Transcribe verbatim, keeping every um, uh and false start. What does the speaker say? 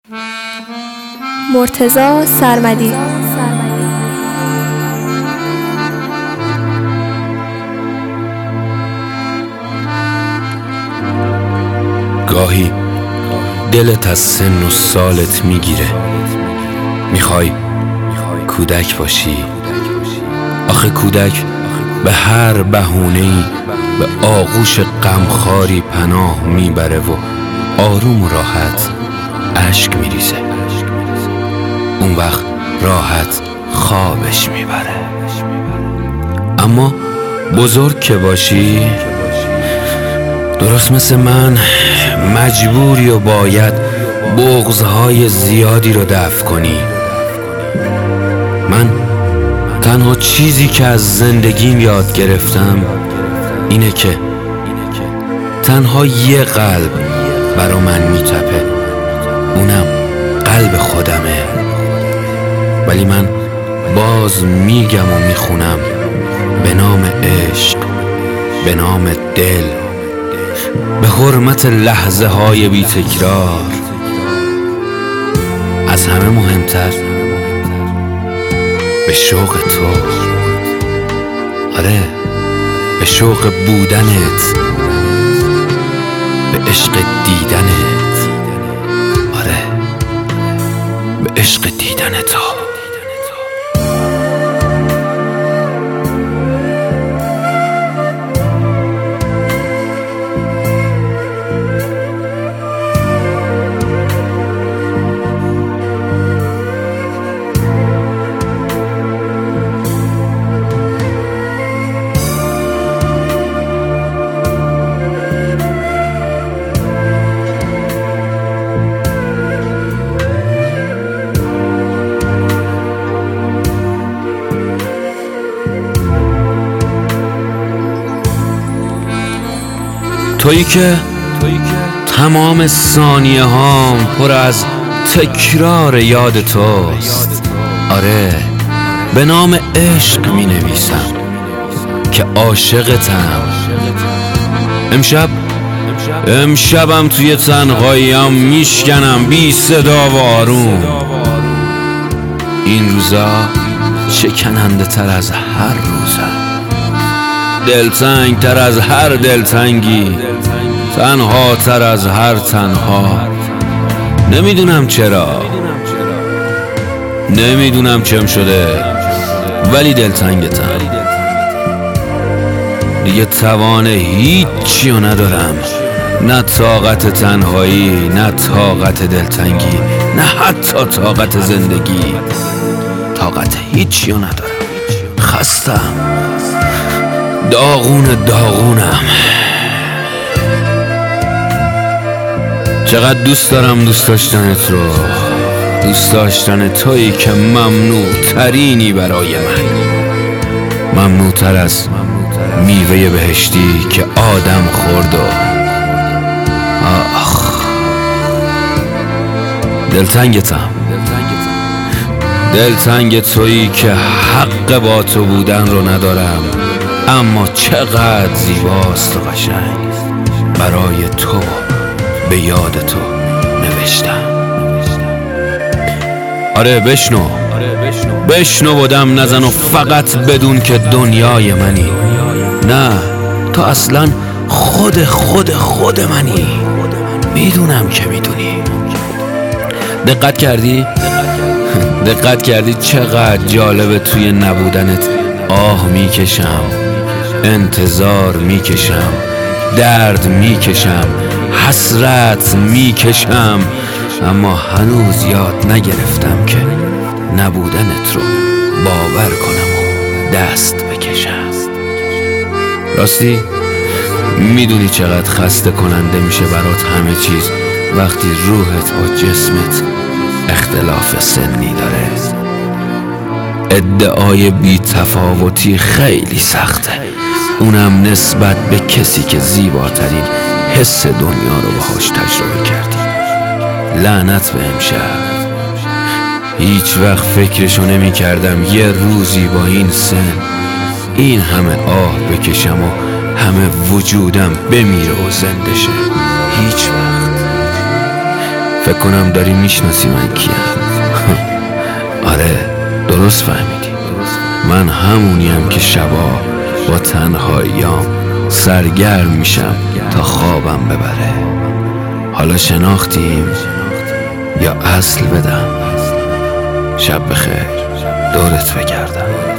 مرتضی سرمدی. گاهی دلت از سن و سالت میگیره، میخوای کودک باشی. آخه کودک به هر بهونه‌ای به آغوش غمخواری پناه میبره و آروم و راحت اشک میریزه. اون وقت راحت خوابش میبره. اما بزرگ که باشی، درست مثل من مجبوری و باید بغض‌های زیادی رو دفع کنی. من تنها چیزی که از زندگیم یاد گرفتم اینه که تنها یه قلب برا من میتپه، اونم قلب خودمه. ولی من باز میگم و میخونم به نام عشق، به نام دل، به حرمت لحظه های بی تکرار، از همه مهمتر به شوق تو. آره، به شوق بودنت، به عشق دیدنت. آره، به عشق دیدن تو. تویی که تمام ثانیه هام پر از تکرار یاد توست. آره، به نام عشق می نویسم که عاشقتم. امشب امشبم توی تنهاییم میشکنم بی صدا و آروم. این روزا شکننده تر از هر روزم، دلتنگ تر از هر دلتنگی، تنها تر از هر تنها. نمیدونم چرا، نمیدونم چم شده، ولی دلتنگتم. دیگه توان هیچی رو ندارم، نه طاقت تنهایی، نه طاقت دلتنگی، نه حتی طاقت زندگی. طاقت هیچی رو ندارم. خستم، داغون داغونم. چقدر دوست دارم دوست داشتنت رو، دوست داشتن تویی که ممنوع ترینی برای من، ممنوع تر از میوه بهشتی که آدم خورد. و آخ، دلتنگتم، دلتنگ تویی که حق با تو بودن رو ندارم، اما چقدر زیباست و قشنگ. برای تو به یاد تو نوشتم. آره، بشنو بشنو و دم نزن و فقط بدون که دنیای منی. نه، تو اصلا خود خود خود منی. میدونم که میدونی. دقت کردی؟ دقت کردی چقدر جالبه توی نبودنت آه میکشم، انتظار میکشم، درد میکشم، حسرت میکشم، اما هنوز یاد نگرفتم که نبودنت رو باور کنم و دست بکشم. راستی میدونی چقدر خسته کننده میشه برات همه چیز وقتی روحت با جسمت اختلاف سنی داره. ادعای بی تفاوتی خیلی سخته، اونم نسبت به کسی که زیباترین حس دنیا رو باهاش تجربه کردی. لعنت به امشب. هیچ وقت فکرشو نمی کردم یه روزی با این سن این همه آه بکشم و همه وجودم بمیره و زنده شه. هیچ وقت فکر کنم داری میشناسی من کیم. آره درست فهمیدی، من همونیم که شبا با تنهاییام سرگرم میشم تا خوابم ببره. حالا شناختیم یا اصل بدم؟ شب بخیر، دورت بگردم.